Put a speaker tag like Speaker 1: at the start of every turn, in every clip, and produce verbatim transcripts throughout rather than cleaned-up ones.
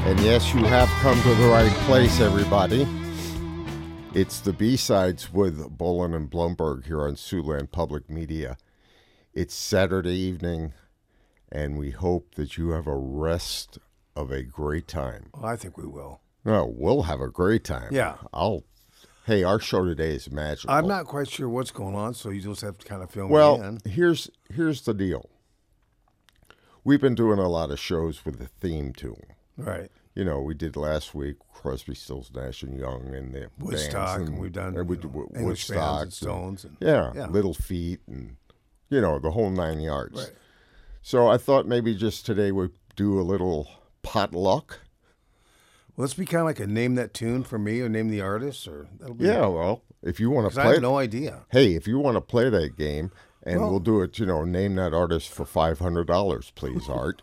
Speaker 1: And yes, you have come to the right place, everybody. It's the B-Sides with Bolin and Blumberg here on Siouxland Public Media. It's Saturday evening, and we hope that you have a rest of a great time.
Speaker 2: Well, I think we will.
Speaker 1: No, we'll have a great time.
Speaker 2: Yeah.
Speaker 1: I'll. Hey, our show today is magical.
Speaker 2: I'm not quite sure what's going on, so you just have to kind of fill
Speaker 1: well,
Speaker 2: me in.
Speaker 1: here's here's the deal. We've been doing a lot of shows with a theme to them.
Speaker 2: Right.
Speaker 1: You know, we did last week Crosby, Stills, Nash and Young, and the
Speaker 2: Woodstock,
Speaker 1: bands,
Speaker 2: and, we've done
Speaker 1: and we
Speaker 2: you
Speaker 1: did
Speaker 2: know,
Speaker 1: Wo-
Speaker 2: English bands
Speaker 1: Woodstock,
Speaker 2: and Stones. And,
Speaker 1: yeah,
Speaker 2: yeah.
Speaker 1: Little Feat, and you know the whole nine yards.
Speaker 2: Right.
Speaker 1: So I thought maybe just today we'd do a little potluck.
Speaker 2: Well, let's be kind of like a name that tune for me, or name the artist, or that'll be.
Speaker 1: Yeah, well, if you want to
Speaker 2: I
Speaker 1: play,
Speaker 2: have no idea.
Speaker 1: Hey, if you want to play that game, and
Speaker 2: Well-
Speaker 1: we'll do it, you know, name that artist for five hundred dollars, please, Art.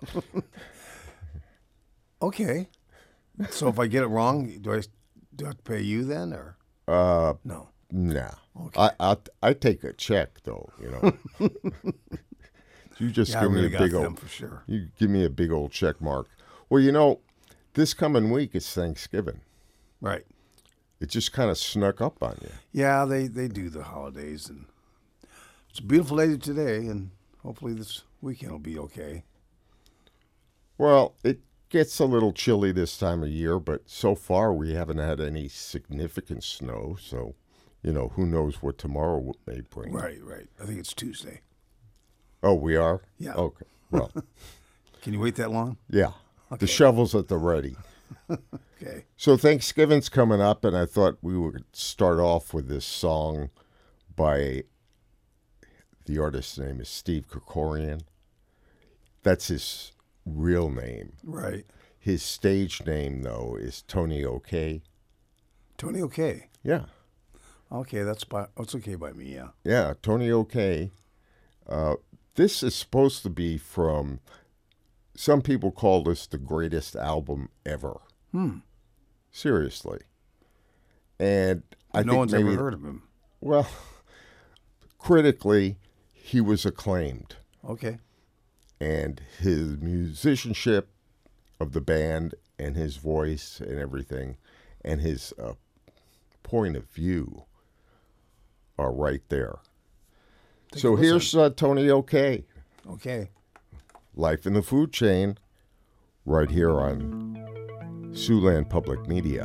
Speaker 2: Okay. So if I get it wrong, do I do I have to pay you then, or
Speaker 1: Uh,
Speaker 2: no?
Speaker 1: nah.
Speaker 2: Okay.
Speaker 1: I I I take a check though, you know. You just
Speaker 2: Yeah, I
Speaker 1: give
Speaker 2: really
Speaker 1: me a
Speaker 2: got
Speaker 1: big
Speaker 2: them
Speaker 1: old
Speaker 2: for sure.
Speaker 1: You give me a big old check mark. Well, you know, this coming week is Thanksgiving.
Speaker 2: Right.
Speaker 1: It just kind of snuck up on you.
Speaker 2: Yeah, they, they do the holidays, and it's a beautiful day today, and hopefully this weekend will be okay.
Speaker 1: Well, it gets a little chilly this time of year, but so far we haven't had any significant snow, so, you know, who knows what tomorrow may bring.
Speaker 2: Right, right. I think it's Tuesday.
Speaker 1: Oh, we are?
Speaker 2: Yeah.
Speaker 1: Okay. Well,
Speaker 2: Can you wait that long?
Speaker 1: yeah.
Speaker 2: Okay.
Speaker 1: The shovel's at the ready.
Speaker 2: Okay.
Speaker 1: So Thanksgiving's coming up, and I thought we would start off with this song by the artist's name is Steve Krikorian. That's his real name.
Speaker 2: Right.
Speaker 1: His stage name, though, is Tony OK.
Speaker 2: Tony, okay.
Speaker 1: Yeah.
Speaker 2: Okay, that's by, that's okay by me, yeah.
Speaker 1: Yeah, Tony OK. Uh, this is supposed to be from, some people call this the greatest album ever.
Speaker 2: Hmm.
Speaker 1: Seriously. And I
Speaker 2: no
Speaker 1: think
Speaker 2: one's
Speaker 1: maybe,
Speaker 2: ever heard of him.
Speaker 1: Well, critically, he was acclaimed.
Speaker 2: Okay.
Speaker 1: And his musicianship of the band and his voice and everything and his uh, point of view are right there.
Speaker 2: Take
Speaker 1: So
Speaker 2: a listen.
Speaker 1: here's uh, Tony OK.
Speaker 2: Okay.
Speaker 1: Life in the Food Chain, right here on Siouxland Public Media.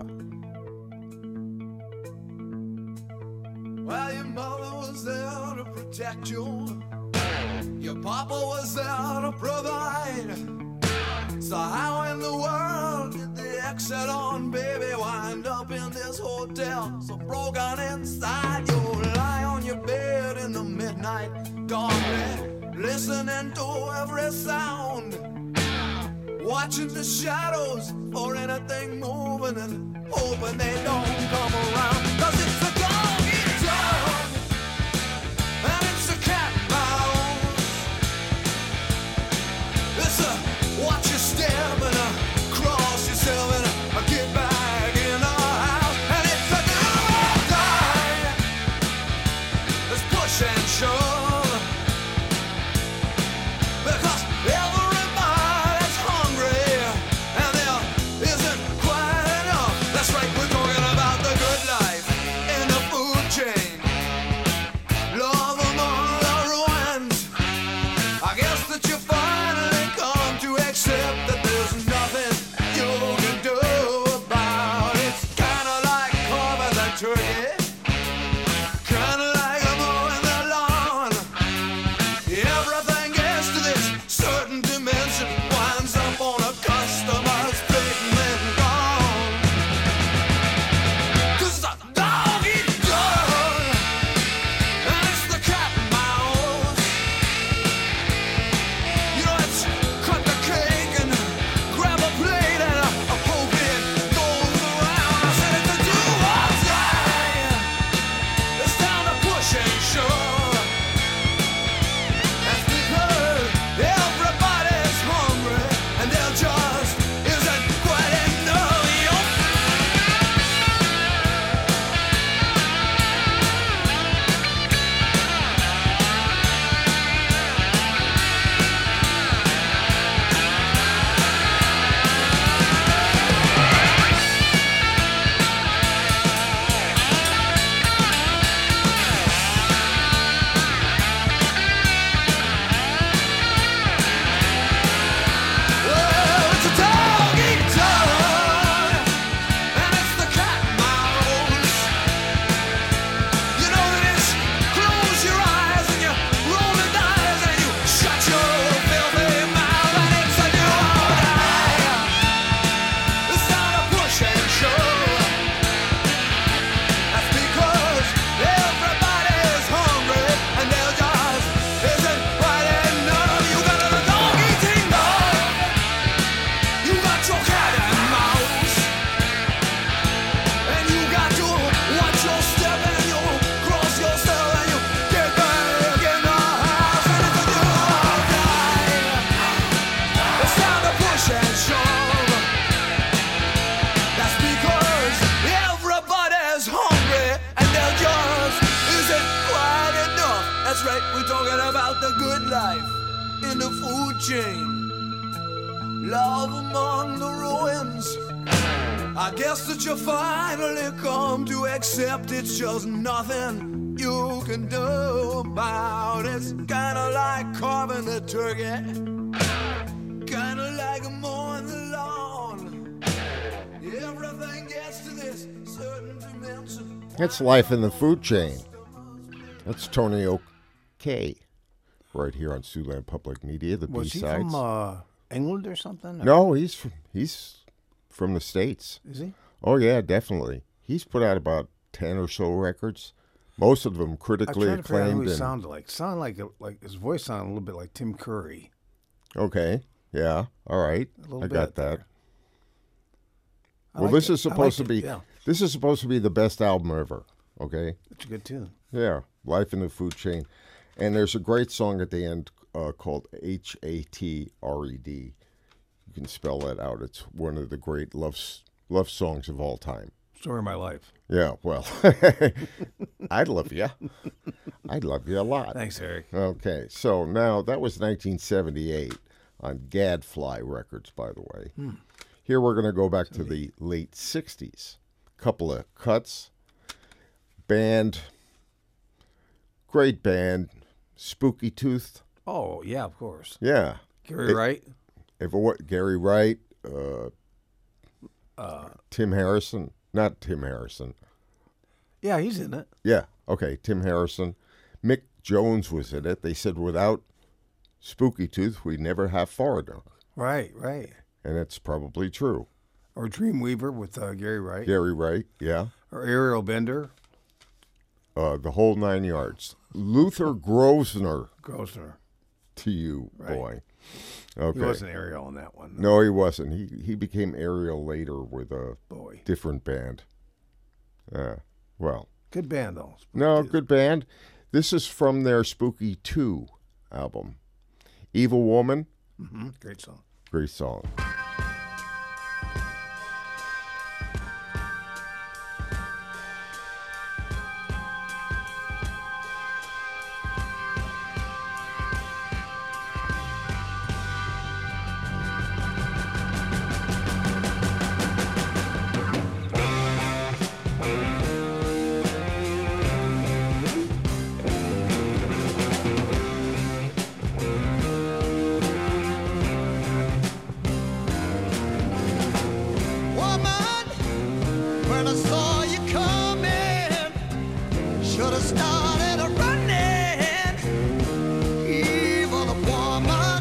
Speaker 3: Well, your mother was there to protect you. Your papa was there to provide. So how in the world did the exit on baby wind up in this hotel so broken inside? You lie on your bed in the midnight darkness, listening to every sound, watching the shadows for anything moving and hoping they don't come around. 'Cause it's a dog-eat dog, and it's a cat mouse. It's a watch your step and a cross yourself and a get back in the house. And it's a do or die. It's push and shove, because everybody's hungry and there isn't quite enough. That's right, we're talking about the good life. chain. Love among the ruins. I guess that you finally come to accept it's just nothing you can do about it. It's kinda like carving a turkey, kinda like mowing the lawn. Everything gets to this certain dimension.
Speaker 1: That's Life in the Food Chain. That's Tony O'Kay, right here on Siouxland Public Media, the
Speaker 2: Was he
Speaker 1: B-sides.
Speaker 2: from uh, England or something? Or-
Speaker 1: No, he's from, he's from the States.
Speaker 2: Is he?
Speaker 1: Oh, yeah, definitely. He's put out about ten or so records, most of them
Speaker 2: I'm
Speaker 1: critically
Speaker 2: trying to figure out who
Speaker 1: acclaimed.
Speaker 2: he
Speaker 1: and-
Speaker 2: sounded like. Sounded like a, like his voice sounded a little bit like Tim Curry.
Speaker 1: Okay, yeah, all right.
Speaker 2: A little
Speaker 1: I
Speaker 2: bit
Speaker 1: got that.
Speaker 2: there. I
Speaker 1: Well,
Speaker 2: liked
Speaker 1: this
Speaker 2: it.
Speaker 1: is
Speaker 2: I
Speaker 1: supposed to
Speaker 2: liked
Speaker 1: be
Speaker 2: it, Yeah,
Speaker 1: this is supposed to be the best album ever. Okay,
Speaker 2: it's a good tune.
Speaker 1: yeah, Life in the Food Chain, and there's a great song at the end uh, called H A T R E D. You can spell that out. It's one of the great love s- love songs of all time.
Speaker 2: Story of my life.
Speaker 1: Yeah, well, I'd love you. I'd love you a lot.
Speaker 2: Thanks, Eric.
Speaker 1: Okay, so now that was nineteen seventy-eight on Gadfly Records, by the way.
Speaker 2: Hmm.
Speaker 1: Here we're going to go back to the late sixties. Couple of cuts. Band, great band, Spooky Tooth.
Speaker 2: Oh yeah, of course.
Speaker 1: Yeah.
Speaker 2: Gary
Speaker 1: It-
Speaker 2: Wright.
Speaker 1: If it, wa- Gary Wright, uh,
Speaker 2: Uh,
Speaker 1: Tim Harrison. Not Tim Harrison.
Speaker 2: yeah, he's in it.
Speaker 1: Yeah, okay, Tim Harrison. Mick Jones was in it. They said without Spooky Tooth, we'd never have Foreigner.
Speaker 2: Right, right.
Speaker 1: And that's probably true.
Speaker 2: Or Dreamweaver with uh, Gary Wright.
Speaker 1: Gary Wright, yeah.
Speaker 2: Or Ariel Bender.
Speaker 1: Uh, the whole nine yards. Luther Grosvenor
Speaker 2: Grosvenor.
Speaker 1: to you,
Speaker 2: Right.
Speaker 1: boy. Okay.
Speaker 2: He wasn't Ariel in that one.
Speaker 1: No, he wasn't. He he became Ariel later with a
Speaker 2: Boy.
Speaker 1: different band. Uh, well,
Speaker 2: Good band, though.
Speaker 1: no, good band. This is from their Spooky two album. Evil Woman,
Speaker 2: Mm-hmm. Great song.
Speaker 1: great song.
Speaker 3: Woman, when I saw you coming, should have started a running. Evil woman,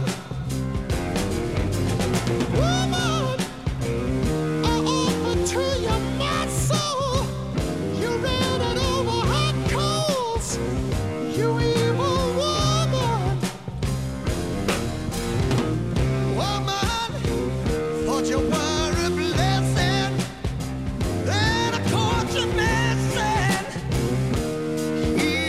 Speaker 3: woman, I offer to you my soul. You ran it over hot coals. You evil woman, woman, thought you were. Then I caught you messing.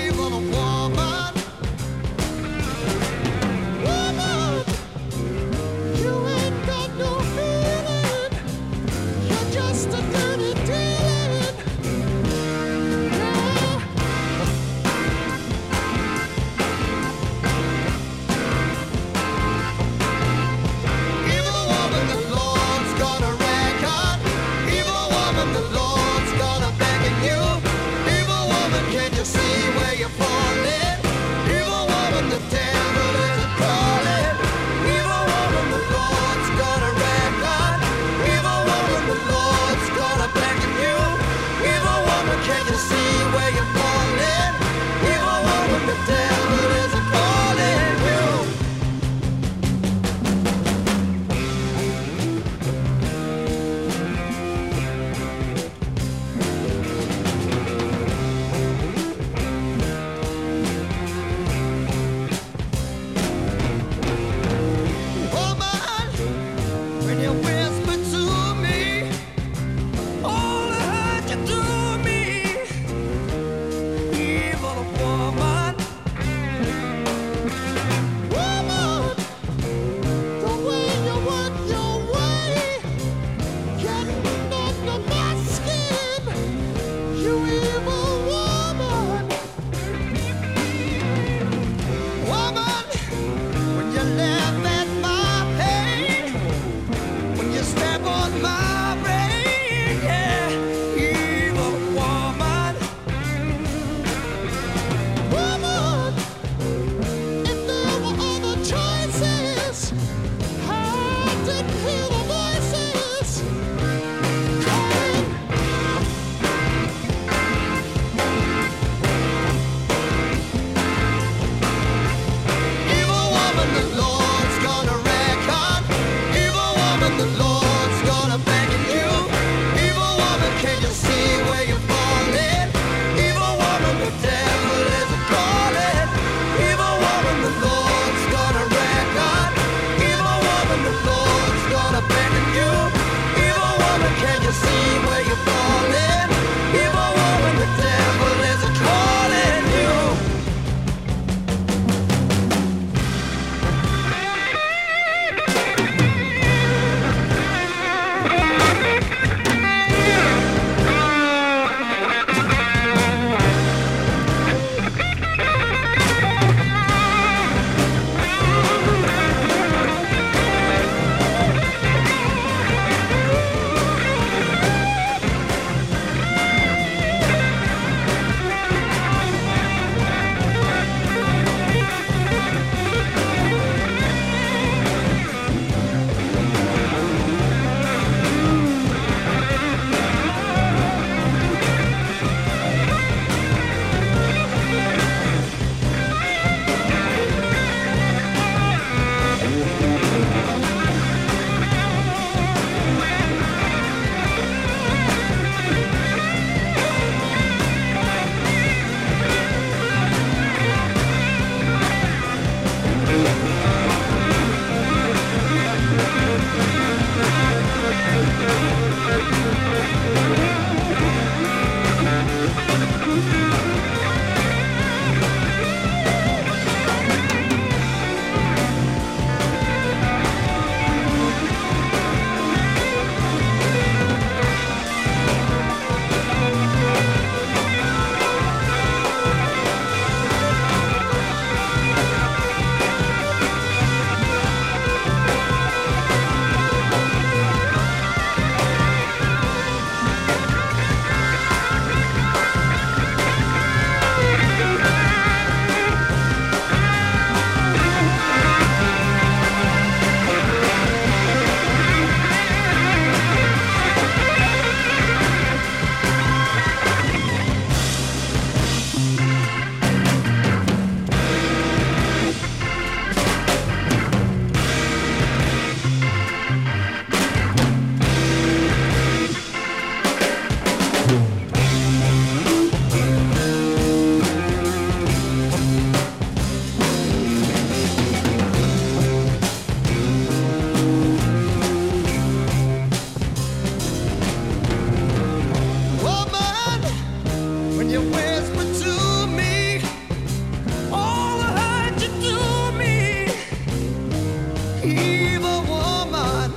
Speaker 3: evil woman.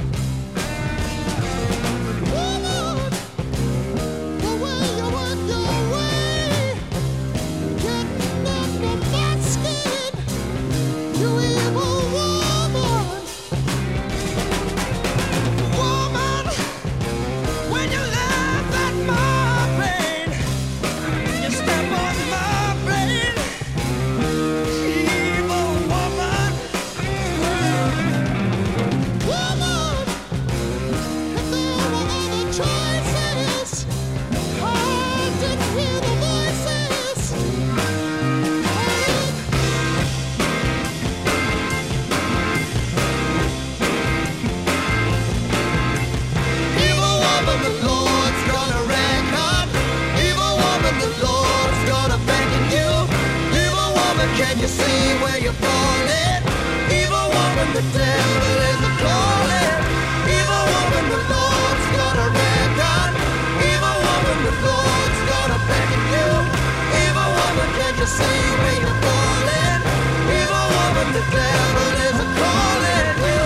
Speaker 3: Woman, the way you work your way, getting under my skin, you evil woman. Woman, when you laugh at my pain, you step on my brain. Evil woman. Woman, if there were other choices, I didn't hear the voices. Evil woman, the Lord's gonna reckon. Evil woman, the Lord's gonna beckon you. Evil woman, can you see where you're falling? Evil woman, the devil is a calling. Evil woman, the Lord's gonna reckon. Evil woman, the Lord's gonna beckon you. Evil woman, can you see where you're falling? Evil woman, the devil is a calling you.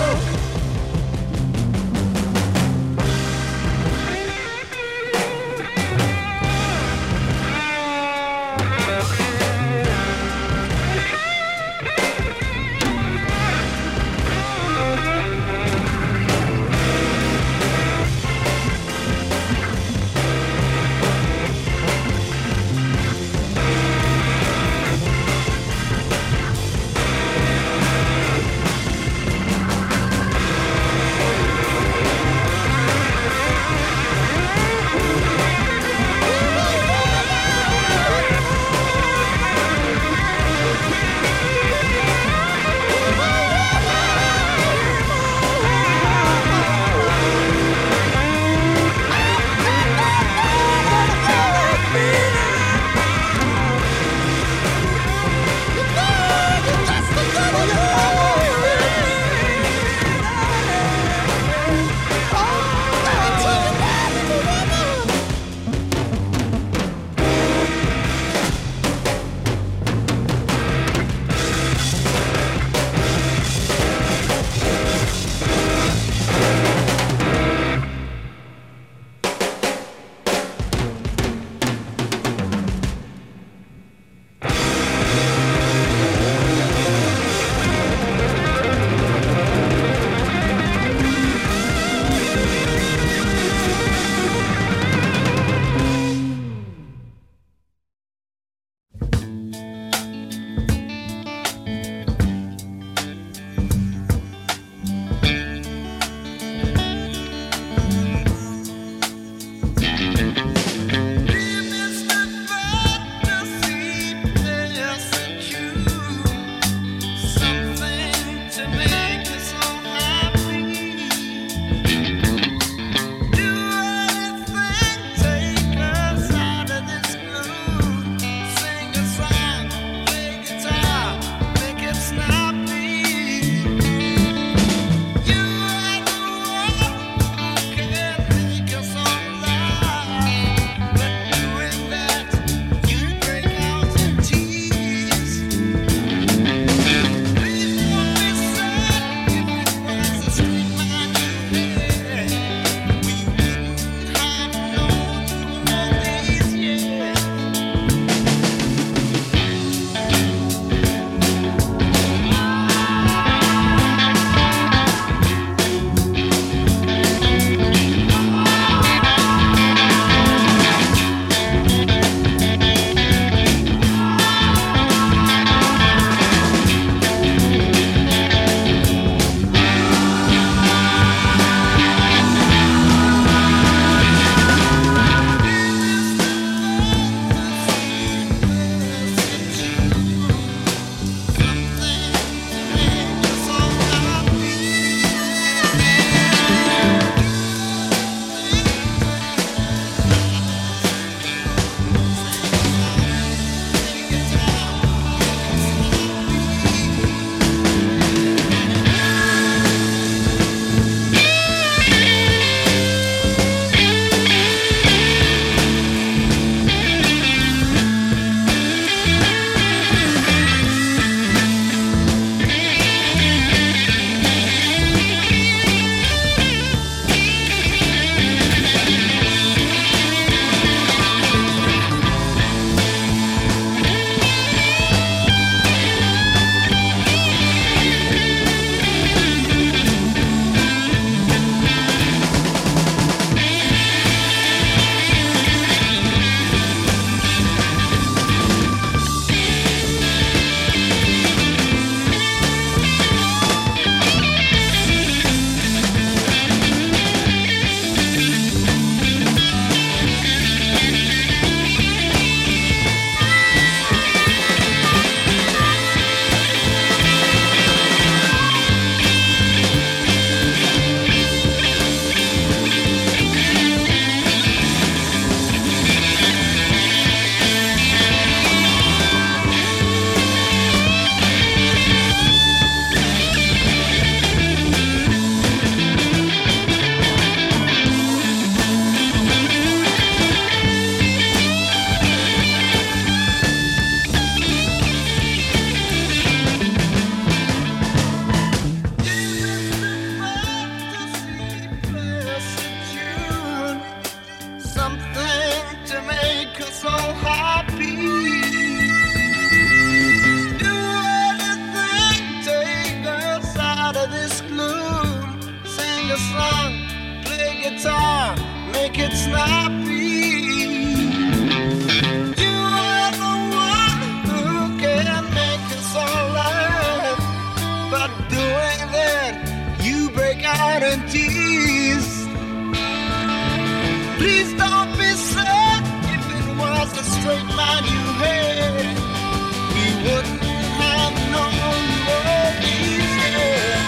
Speaker 3: make it snappy. You are the one who can make us all laugh. But doing that, you break out in tears. Please don't be sad. If it was a straight line you had, we wouldn't have known you all these years.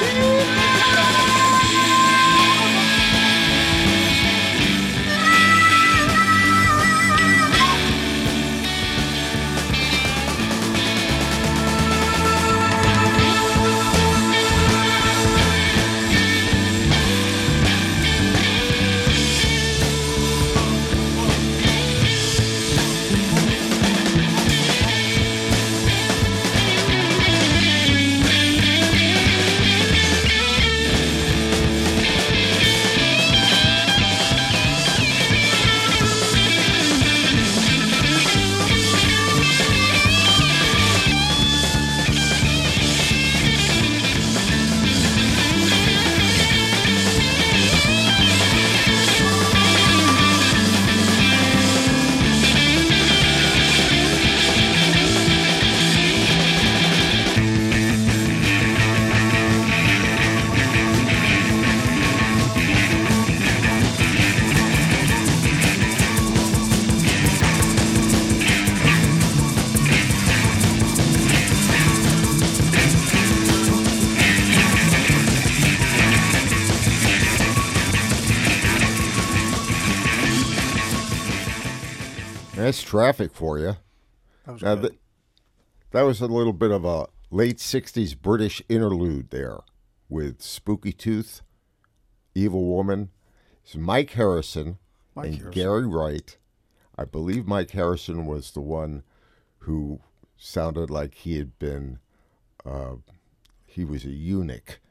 Speaker 1: That's Traffic for you.
Speaker 2: That was
Speaker 1: Now,
Speaker 2: good.
Speaker 1: th- that was a little bit of a late sixties British interlude there with Spooky Tooth, Evil Woman. It's Mike Harrison
Speaker 2: Mike
Speaker 1: and
Speaker 2: Harrison.
Speaker 1: Gary Wright. I believe Mike Harrison was the one who sounded like he had been, uh, he was a eunuch.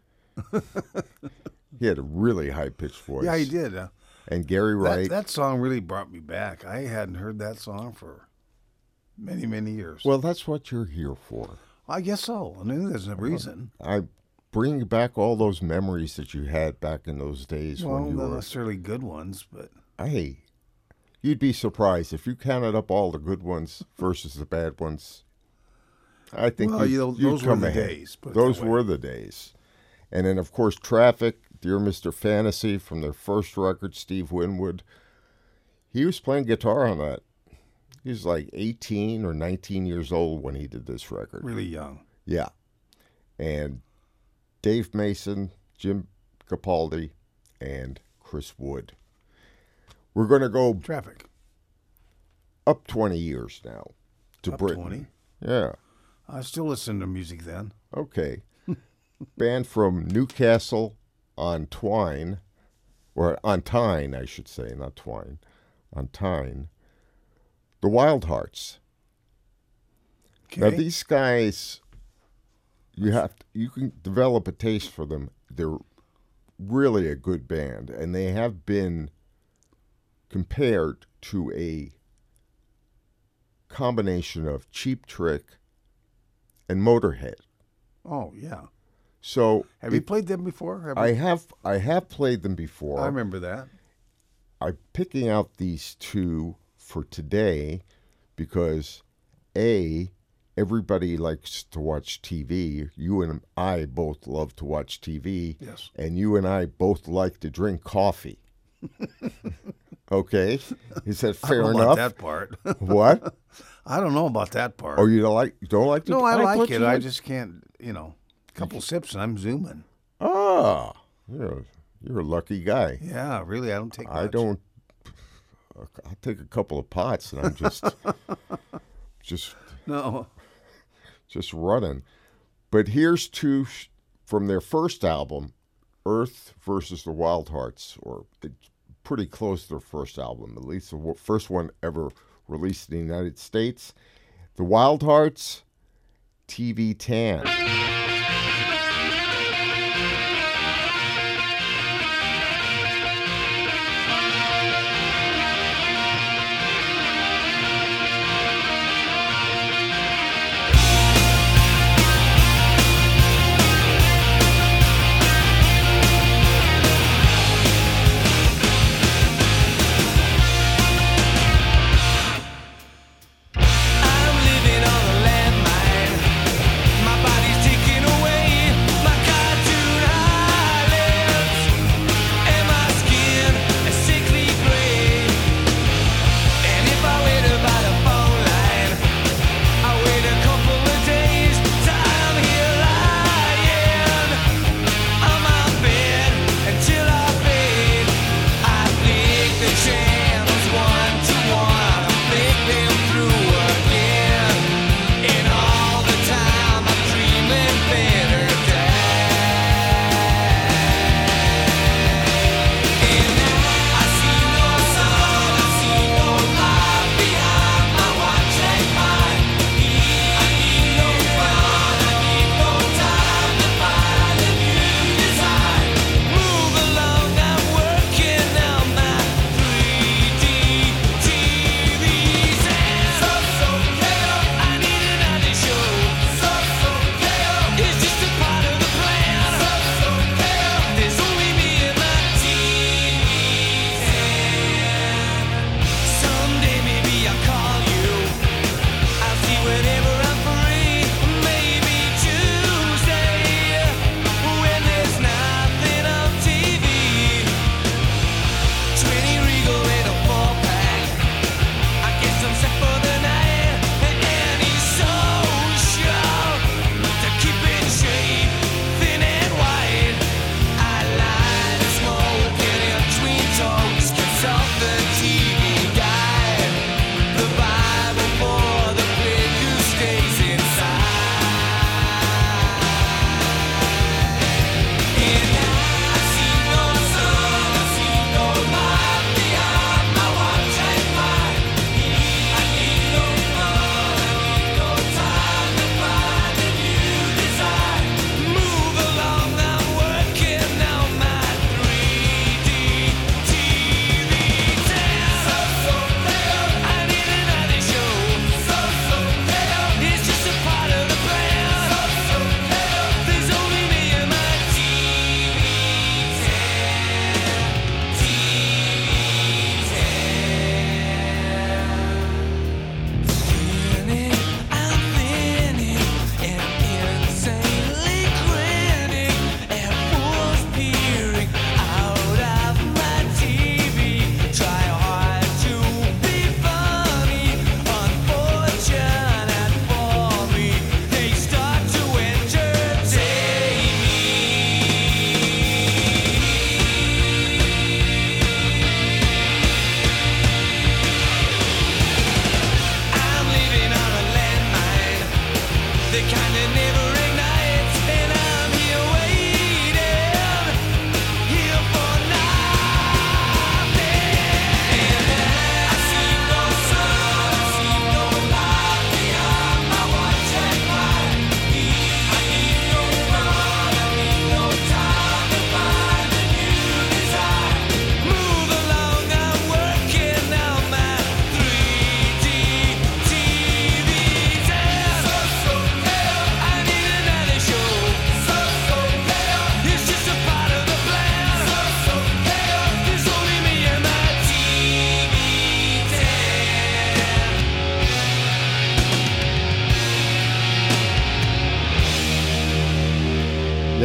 Speaker 1: He had a really high-pitched voice.
Speaker 2: Yeah, he did. Uh,
Speaker 1: And Gary
Speaker 2: that,
Speaker 1: Wright.
Speaker 2: that song really brought me back. I hadn't heard that song for many, many years.
Speaker 1: Well, that's what you're here for.
Speaker 2: I guess so. I knew there's a reason.
Speaker 1: I bring back all those memories that you had back in those days
Speaker 2: Well,
Speaker 1: when you
Speaker 2: not
Speaker 1: were.
Speaker 2: necessarily good ones, but
Speaker 1: Hey, you'd be surprised if you counted up all the good ones versus the bad ones. I think
Speaker 2: Well,
Speaker 1: you'd,
Speaker 2: you know,
Speaker 1: you'd
Speaker 2: those were
Speaker 1: come
Speaker 2: the
Speaker 1: ahead.
Speaker 2: days, put it
Speaker 1: Those
Speaker 2: that way.
Speaker 1: were the days. And then, of course, Traffic, Dear Mister Fantasy from their first record, Steve Winwood. He was playing guitar on that. He was like eighteen or nineteen years old when he did this record.
Speaker 2: really young.
Speaker 1: Yeah. And Dave Mason, Jim Capaldi, and Chris Wood. We're going to go
Speaker 2: Traffic.
Speaker 1: up twenty years now to
Speaker 2: Up
Speaker 1: Britain.
Speaker 2: twenty?
Speaker 1: Yeah.
Speaker 2: I still listen to music then.
Speaker 1: Okay. Band from Newcastle on Twine, or on Tyne, I should say, not Twine, on Tyne. The Wild Hearts.
Speaker 2: Okay.
Speaker 1: Now these guys, you have to, you can develop a taste for them. They're really a good band, and they have been compared to a combination of Cheap Trick and Motorhead.
Speaker 2: oh, yeah.
Speaker 1: So
Speaker 2: Have you
Speaker 1: it-
Speaker 2: played them before? Have
Speaker 1: I
Speaker 2: you?
Speaker 1: have I have played them before.
Speaker 2: I remember that.
Speaker 1: I'm picking out these two for today because A, everybody likes to watch T V. You and I both love to watch T V.
Speaker 2: Yes.
Speaker 1: And you and I both like to drink coffee. Okay? Is that
Speaker 2: I
Speaker 1: fair
Speaker 2: don't know
Speaker 1: enough?
Speaker 2: about that part.
Speaker 1: What?
Speaker 2: I don't know about that part.
Speaker 1: Oh, you don't like you don't like to
Speaker 2: no, I like
Speaker 1: thought
Speaker 2: it.
Speaker 1: you
Speaker 2: I
Speaker 1: liked-
Speaker 2: just can't, you know, a couple sips and I'm zooming.
Speaker 1: Ah. You're, you're a lucky guy.
Speaker 2: Yeah, really, I don't take
Speaker 1: I
Speaker 2: much.
Speaker 1: don't. I'll take a couple of pots and I'm just, just,
Speaker 2: No.
Speaker 1: just running. But here's two sh- from their first album, Earth versus the Wild Hearts, or it's pretty close to their first album, at least the w- first one ever released in the United States. The Wild Hearts, T V Tan.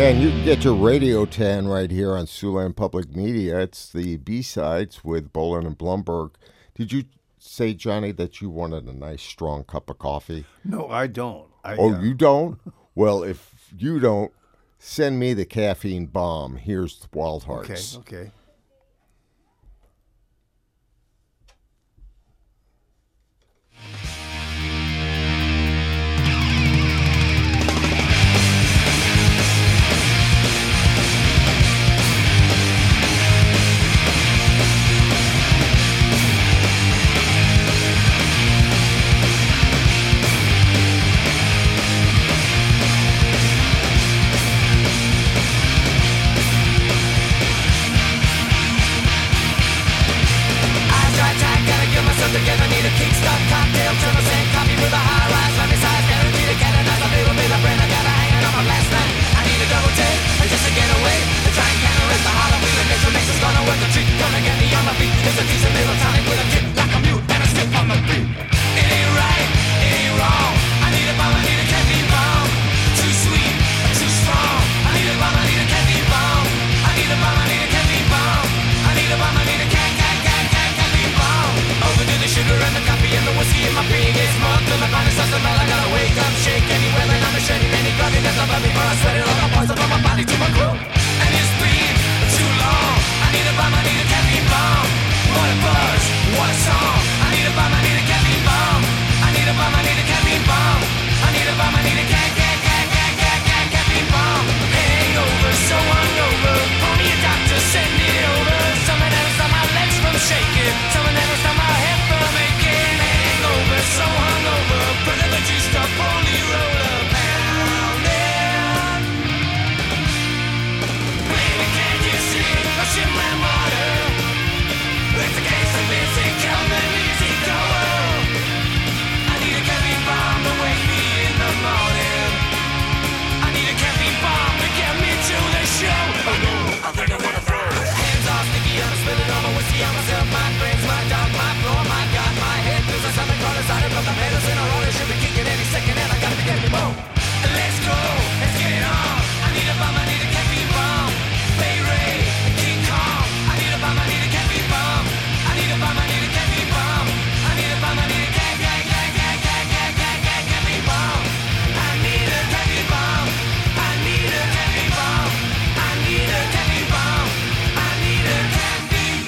Speaker 1: Yeah, and you can get your Radio ten right here on Siouxland Public Media. It's the B-Sides with Bolin and Blumberg. Did you say, Johnny, that you wanted a nice, strong cup of coffee?
Speaker 2: No, I don't. I,
Speaker 1: Oh,
Speaker 2: uh,
Speaker 1: you don't? Well, if you don't, send me the caffeine bomb. Here's the Wild
Speaker 2: Okay,
Speaker 1: Hearts.
Speaker 2: okay.
Speaker 3: Eyes dry tight, gotta get myself together. Need a kickstart cocktail, turn the same coffee with a high rise. Let me size, guaranteed to canonize a little bit of brain. I gotta hang it on my last night. I need a double take, and just to get away. To try and counteract the Halloween. The nature makes us gonna work the treat. Gonna get me on my feet. It's a decent little tonic with a kick like a mute and a skip on the beat. It ain't right, it ain't wrong. I need a bomb, I need a caffeine bomb. Too sweet, too strong. I need a bomb, I need a caffeine bomb. I need a bomb, I need a caffeine bomb. I need a bomb, I need a ca ca ca ca caffeine bomb. Overdo the sugar and the coffee and the whiskey in my being gets smug till my body starts to melt. I gotta wake up, shake anywhere, and I'm a shady penny coffee that's above me before I sweat it all the parts from my body to my crew. And it's been too long. I need a bomb, I need a caffeine bomb. What a buzz, what a song. I need a bomb, I need a caffeine bomb. I need a bomb, I need a caffeine bomb. I need a bomb, I need a ca ca ca ca ca ca caffeine bomb. Hangover, so hungover. Call me a doctor, send it over. Someone that'll stop my legs from shaking. Someone that'll stop my head from aching. Hangover, so hungover. Put in the juice, the holy roller. Pounding. Baby, can't you see? Rushing my water. It's a case of easy come and easy go. I need a caffeine bomb to wake me in the morning. I need a caffeine bomb to get me to the show. Oh no, I think I'm gonna throw. Hands off, sticky, I'm spilling all my whiskey on myself. My friends, my dog, my floor, my God, my head feels like something crawling inside. But the pedals in a roll, it should be kicking any second, and I gotta be getting more. Let's go, let's get it on. I need a bomb, I need a caffeine bomb. Bay Ray, King Kong. I need a bomb, I need a caffeine bomb. I need a bomb, I need a caffeine bomb. I need a bomb, I need a ca ca ca ca ca ca ca ca caffeine bomb. I need a caffeine bomb. I need a caffeine bomb. I need a caffeine bomb. I need a caffeine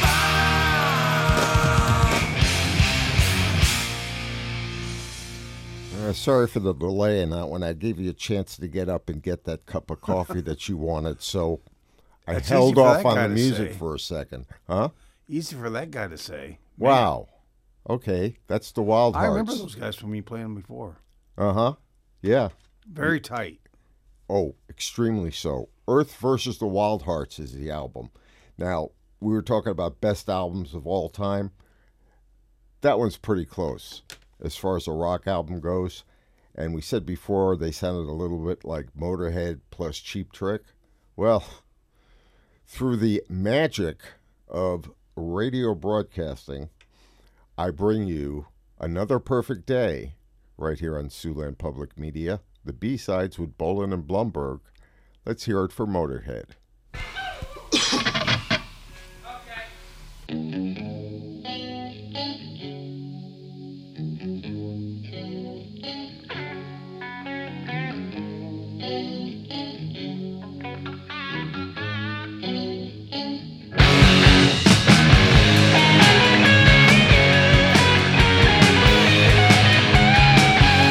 Speaker 3: bomb.
Speaker 1: Uh, sorry for the delay in that one. I gave you a chance to get up and get that cup of coffee that you wanted, so I
Speaker 2: That's
Speaker 1: held
Speaker 2: easy for
Speaker 1: off
Speaker 2: that
Speaker 1: on
Speaker 2: guy
Speaker 1: the
Speaker 2: to
Speaker 1: music
Speaker 2: say.
Speaker 1: for a second. Huh?
Speaker 2: Easy for that guy to say.
Speaker 1: Wow. Okay, that's the Wild
Speaker 2: I
Speaker 1: Hearts.
Speaker 2: remember those guys from me playing them before.
Speaker 1: Uh-huh. Yeah.
Speaker 2: Very tight.
Speaker 1: Oh, extremely so. Earth versus the Wild Hearts is the album. Now, we were talking about best albums of all time. That one's pretty close as far as a rock album goes. And we said before they sounded a little bit like Motorhead plus Cheap Trick. Well, through the magic of radio broadcasting, I bring you another perfect day right here on Siouxland Public Media. The B-Sides with Bolin and Blumberg. Let's hear it for Motorhead.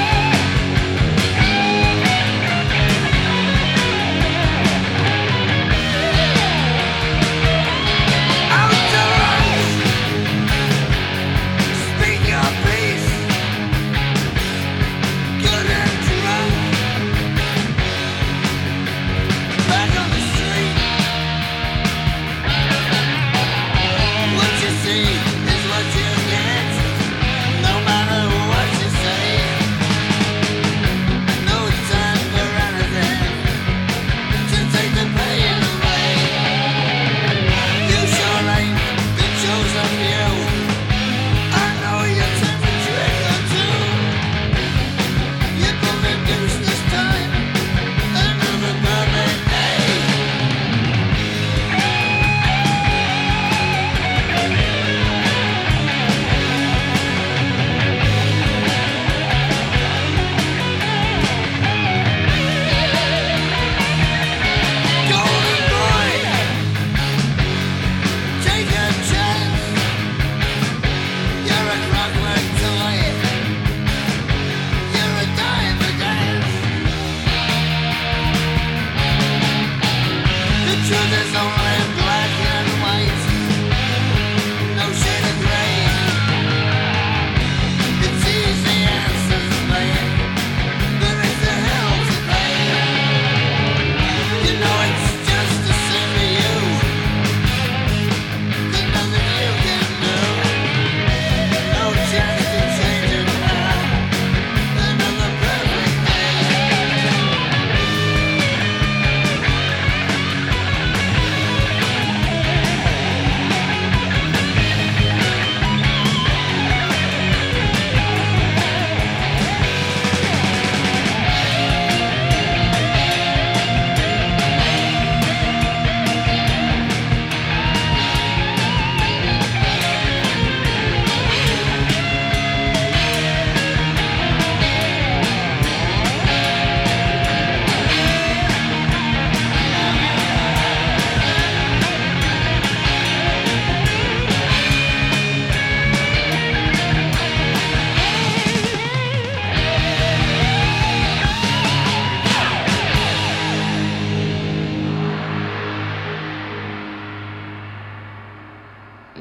Speaker 3: I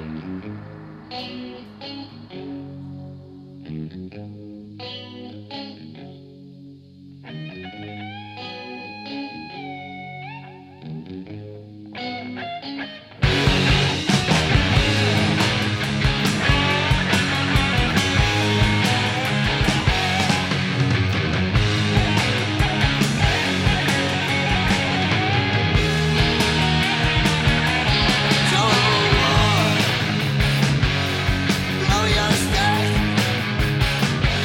Speaker 3: Blow your stick.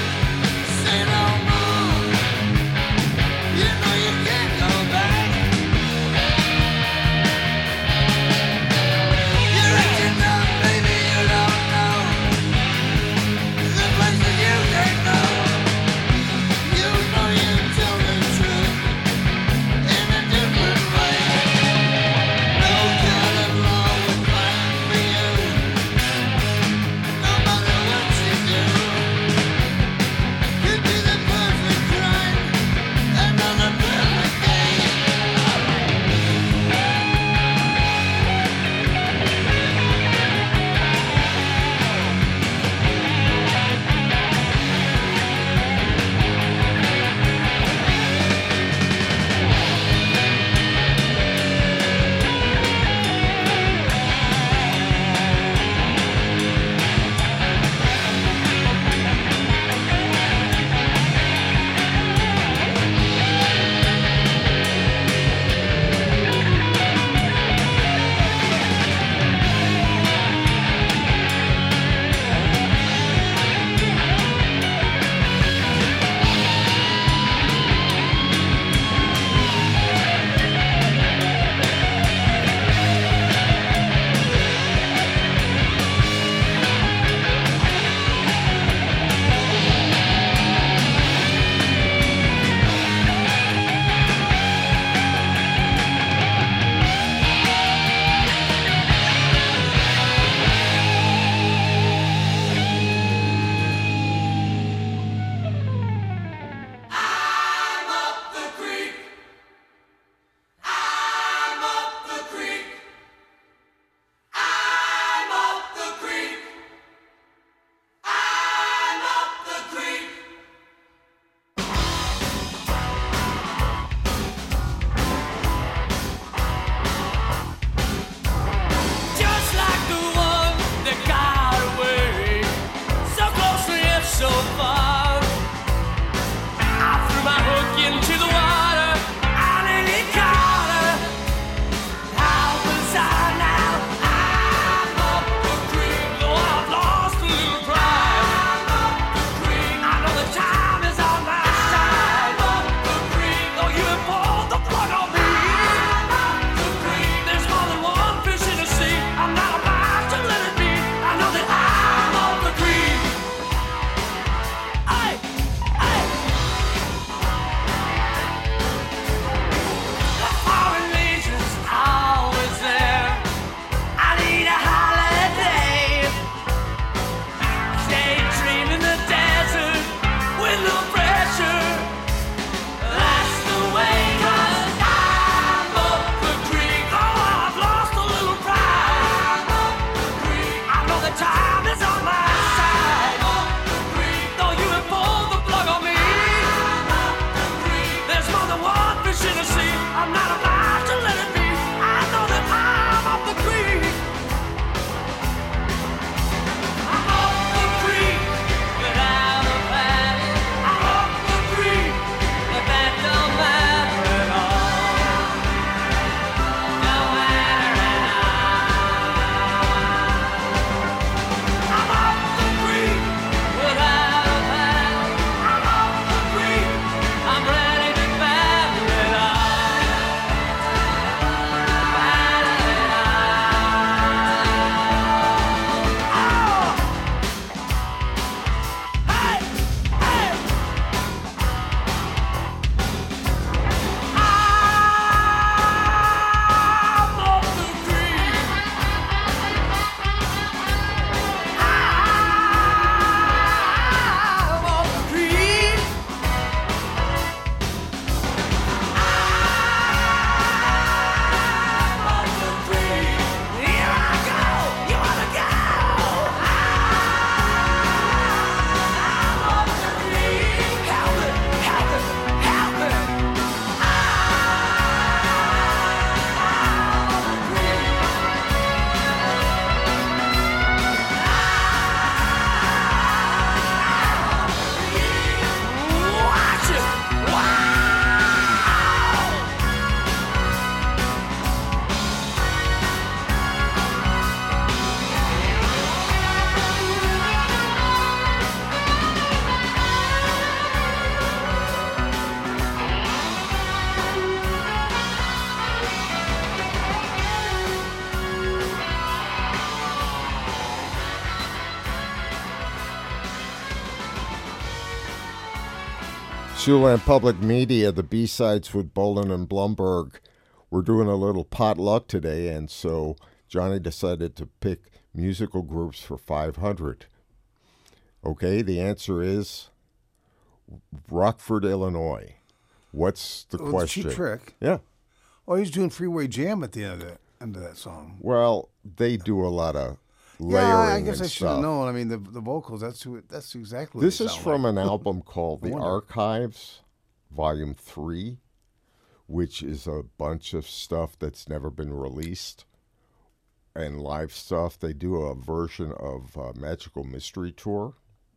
Speaker 1: Siouxland Public Media, the B-Sides with Bolin and Blumberg. We're doing a little potluck today, and so Johnny decided to pick musical groups for five hundred. Okay, the answer is Rockford, Illinois. What's the
Speaker 2: Well,
Speaker 1: question?
Speaker 2: Cheap Trick.
Speaker 1: Yeah.
Speaker 2: Oh, he's doing Freeway Jam at the end of that, end of that song.
Speaker 1: Well, they do a lot of layering
Speaker 2: Yeah, I guess
Speaker 1: and
Speaker 2: I should have
Speaker 1: stuff.
Speaker 2: known. I mean, the the vocals. That's who. It, that's exactly. What
Speaker 1: This
Speaker 2: they
Speaker 1: is
Speaker 2: sound
Speaker 1: from
Speaker 2: like.
Speaker 1: an album called The
Speaker 2: wonder.
Speaker 1: Archives, Volume three, which is a bunch of stuff that's never been released and live stuff. They do a version of uh, Magical Mystery Tour.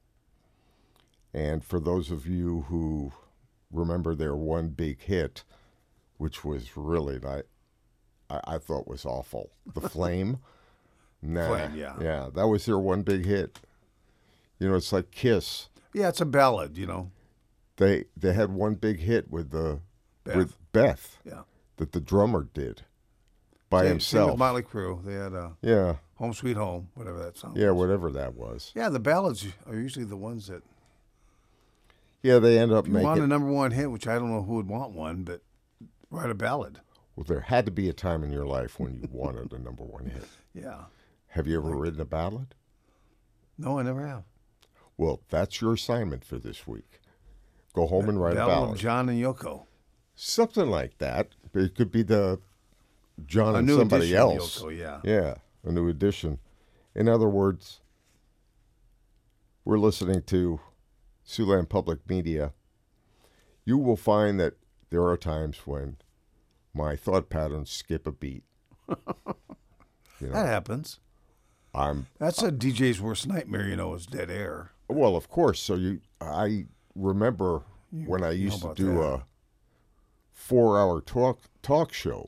Speaker 1: And for those of you who remember their one big hit, which was really not, I, I thought was awful, The Flame. Nah,
Speaker 2: Flame, yeah.
Speaker 1: Yeah, that was their one big hit. You know, it's like Kiss.
Speaker 2: Yeah, it's a ballad. You know.
Speaker 1: They they had one big hit with the
Speaker 2: Beth.
Speaker 1: with Beth
Speaker 2: Yeah.
Speaker 1: that the drummer did by
Speaker 2: Same- Same
Speaker 1: himself.
Speaker 2: with Motley Crue. They had uh,
Speaker 1: Yeah,
Speaker 2: Home Sweet Home, whatever that song.
Speaker 1: yeah,
Speaker 2: was.
Speaker 1: whatever that was.
Speaker 2: Yeah, the ballads are usually the ones that
Speaker 1: Yeah, they end up
Speaker 2: you want a
Speaker 1: making.
Speaker 2: number one hit, which I don't know who would want one, but write a ballad.
Speaker 1: Well, there had to be a time in your life when you wanted a number one hit.
Speaker 2: Yeah.
Speaker 1: Have you ever written a ballad?
Speaker 2: No, I never have.
Speaker 1: Well, that's your assignment for this week. Go home and write a
Speaker 2: Ballad
Speaker 1: ballad.
Speaker 2: of John and Yoko.
Speaker 1: Something like that. It could be the John
Speaker 2: A
Speaker 1: and
Speaker 2: new
Speaker 1: somebody
Speaker 2: edition of
Speaker 1: else.
Speaker 2: Yoko, yeah.
Speaker 1: Yeah, a new edition. In other words, we're listening to Siouxland Public Media. You will find that there are times when my thought patterns skip a beat. You know,
Speaker 2: That happens.
Speaker 1: I'm
Speaker 2: That's a D J's worst nightmare, you know, is dead air.
Speaker 1: well, of course. So you, I remember
Speaker 2: You
Speaker 1: when I
Speaker 2: know
Speaker 1: used to
Speaker 2: about
Speaker 1: do
Speaker 2: that.
Speaker 1: a four-hour talk talk show,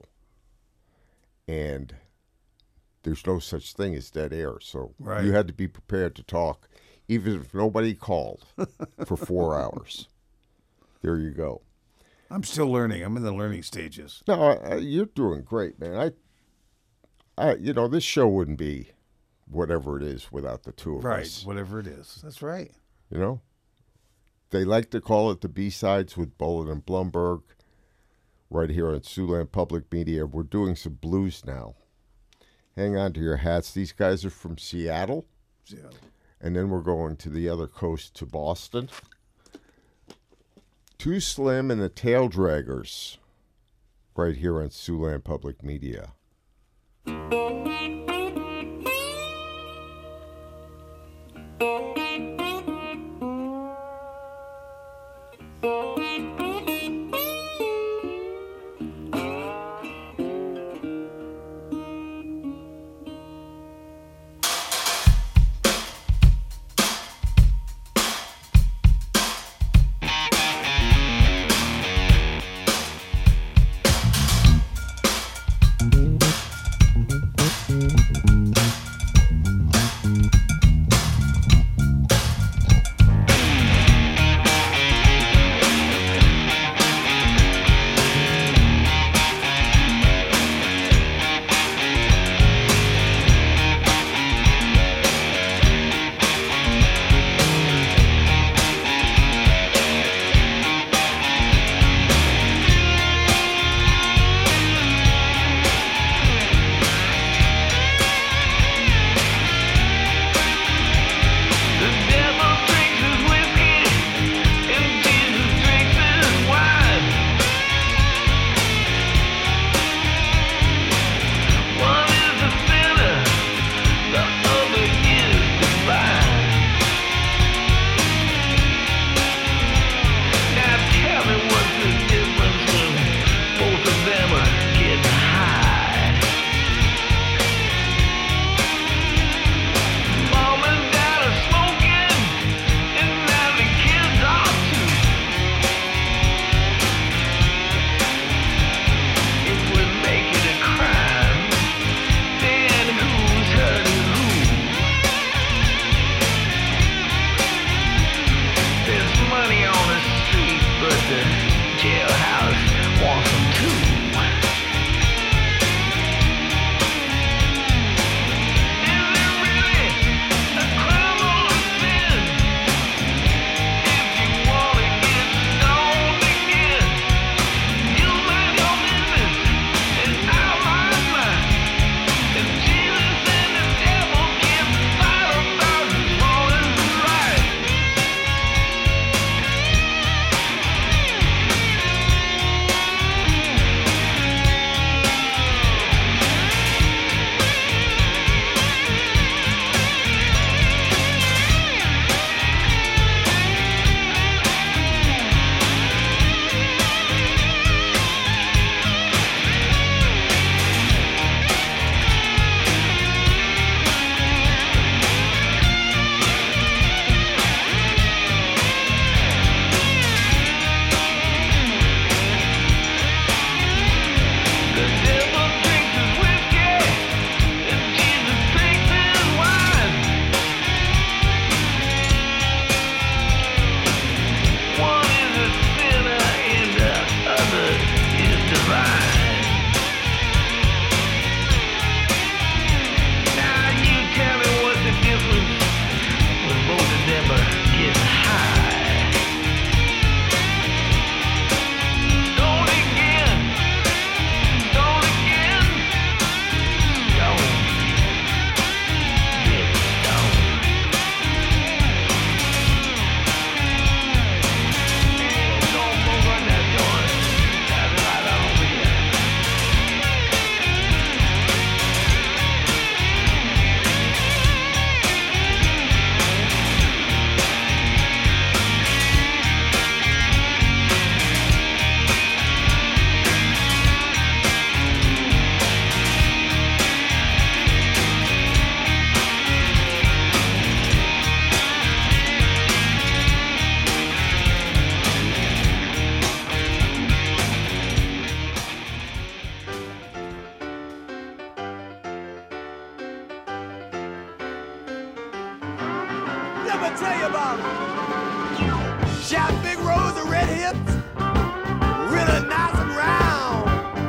Speaker 1: and there's no such thing as dead air. So
Speaker 2: Right.
Speaker 1: you had to be prepared to talk, even if nobody called, for four hours. There you go.
Speaker 2: I'm still learning. I'm in the learning stages.
Speaker 1: No, I, I, you're doing great, man. I, I, you know, this show wouldn't be whatever it is without the two of
Speaker 2: Right.
Speaker 1: us.
Speaker 2: Whatever it is. That's right.
Speaker 1: You know, they like to call it the B-Sides with Bolin and Blumberg. Right here on Siouxland Public Media, we're doing some blues now. Hang on to your hats. These guys are from Seattle,
Speaker 2: Yeah.
Speaker 1: and then we're going to the other coast to Boston. Too Slim and the Tail Draggers, right here on Siouxland Public Media.
Speaker 3: me tell you about her. She had big rows of red hips, really nice and round.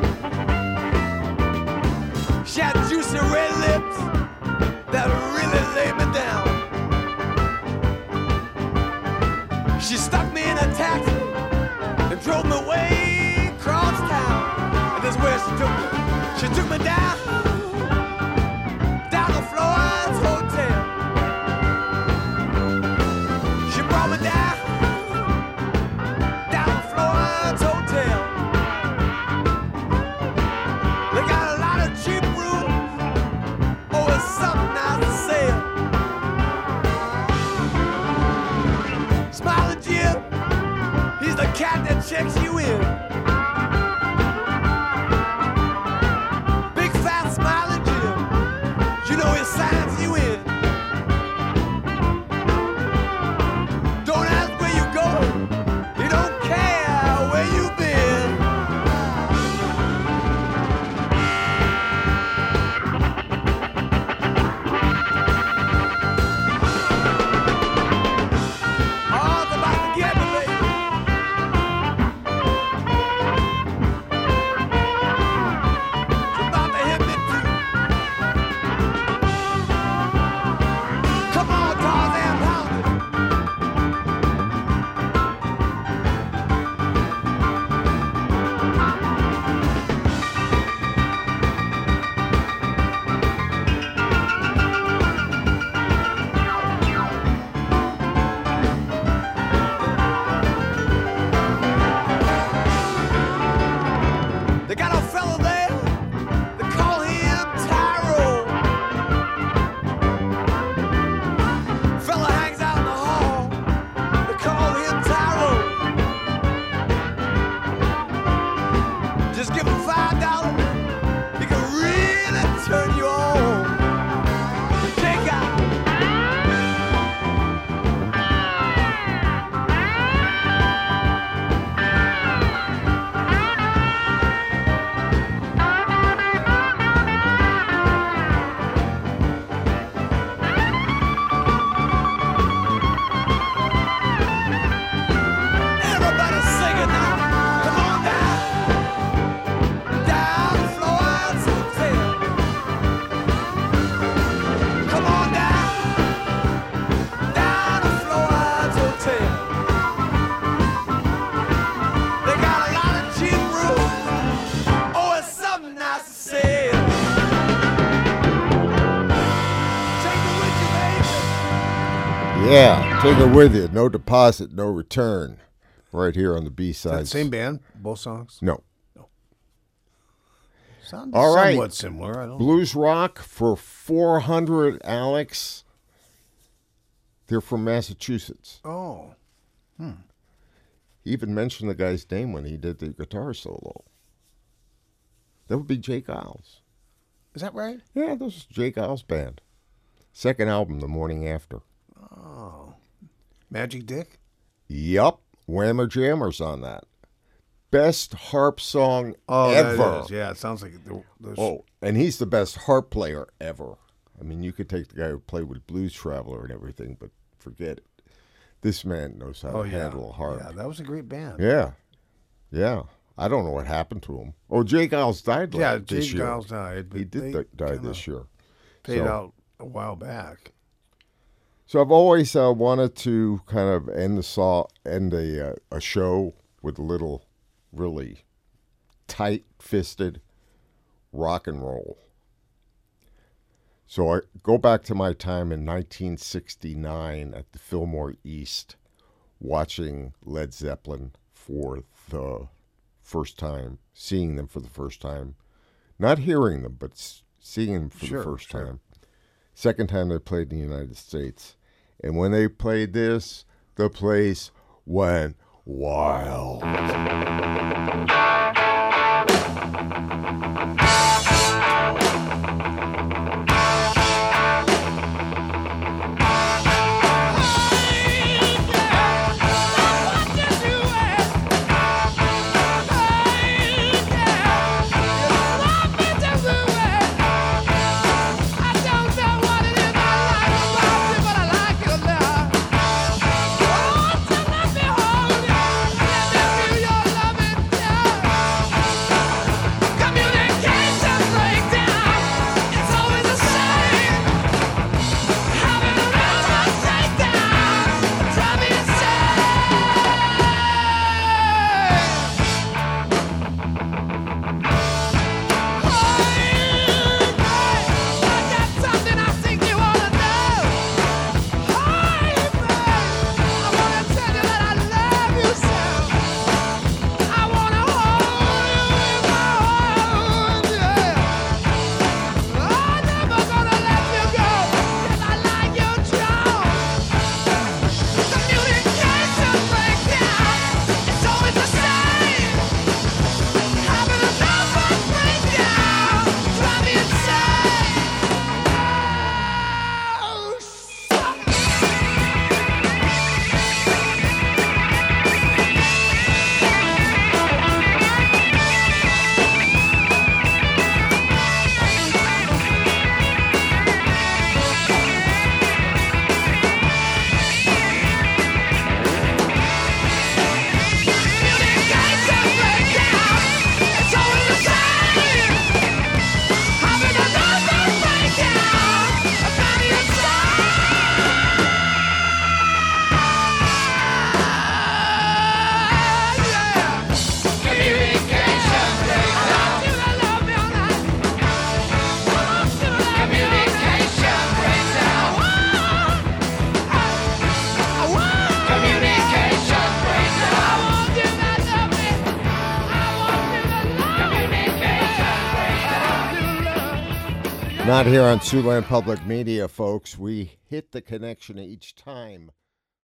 Speaker 3: She had juicy red lips that really laid me down. She stuck me in a taxi and drove me way across town. And this is where she took me. She took me down, down to Florence Hotel. She brought me down, down to Florence Hotel. They got a lot of cheap rooms. Oh, it's something nice to sell. Smiling Jim, he's the cat that checks you in. Big fat smiling Jim, you know he signs you in. Don't ask where you go, he don't care where you been. Oh, it's about to get me, baby. It's about to hit me too. Come on, Tarzan, pound it. They got a fellow there, they call him Tyro. Fella hangs out in the hall, they call him Tyro. Just give him five dollars, he can really turn you on. Take out. Everybody sing it now. Come on down. Down to Florence Hotel. Come on down. Down to Florence Hotel. They got a lot of cheap rooms. Oh, it's something nice to say. Take me with you, baby.
Speaker 1: Yeah, take it with you. No deposit, no return. Right here on the B
Speaker 2: Is that
Speaker 1: sides.
Speaker 2: same band, both songs?
Speaker 1: No.
Speaker 2: Sounds
Speaker 1: All right.
Speaker 2: somewhat similar. I don't
Speaker 1: Blues Rock for four hundred, Alex. They're from Massachusetts.
Speaker 2: Oh,
Speaker 1: He even mentioned the guy's name when he did the guitar solo. That would be Jake Giles.
Speaker 2: is that right?
Speaker 1: Yeah, this is Jake Giles' band. Second album, The Morning After.
Speaker 2: Magic Dick?
Speaker 1: Yup. Whammer Jammer's on that. Best harp song
Speaker 2: Oh,
Speaker 1: ever.
Speaker 2: that is. Yeah, it sounds like the, those.
Speaker 1: Oh, and he's the best harp player ever. I mean, you could take the guy who played with Blues Traveler and everything, but forget it. This man knows how
Speaker 2: Oh,
Speaker 1: to
Speaker 2: yeah.
Speaker 1: handle a harp.
Speaker 2: Yeah, that was a great band.
Speaker 1: Yeah. Yeah. I don't know what happened to him. Oh, Jay Giles died like
Speaker 2: Yeah,
Speaker 1: this
Speaker 2: Jake
Speaker 1: year.
Speaker 2: Giles died. But
Speaker 1: He did
Speaker 2: they
Speaker 1: di- die
Speaker 2: kinda
Speaker 1: this year.
Speaker 2: Paid
Speaker 1: So-
Speaker 2: out a while back.
Speaker 1: So I've always uh, wanted to kind of end the saw end a uh, a show with a little really tight-fisted rock and roll. So I go back to my time in nineteen sixty-nine at the Fillmore East, watching Led Zeppelin for the first time, seeing them for the first time, not hearing them, but s- seeing them for
Speaker 2: Sure,
Speaker 1: the first
Speaker 2: sure.
Speaker 1: time. Second time they played in the United States. And when they played this, the place went wild.
Speaker 3: I don't know what it is I like about you, but I like it a lot.
Speaker 1: Not here on Siouxland Public Media, folks. We hit the connection each time.